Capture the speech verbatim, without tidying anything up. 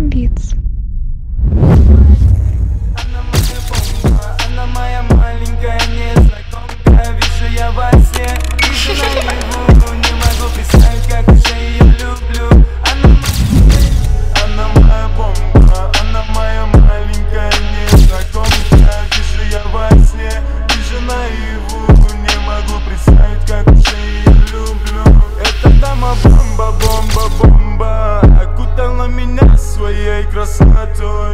Артем Битс. Она моя бомба, она моя маленькая незнакомка. Вижу я во сне, вижу наяву, не могу представить, как уже ее люблю. Она, она моя бомба, она моя маленькая незнакомка. Вижу я во сне, вижу наяву, не могу представить, как уже ее люблю. Эта дама бомба, бомба, бомба, окутала меня своей красотой.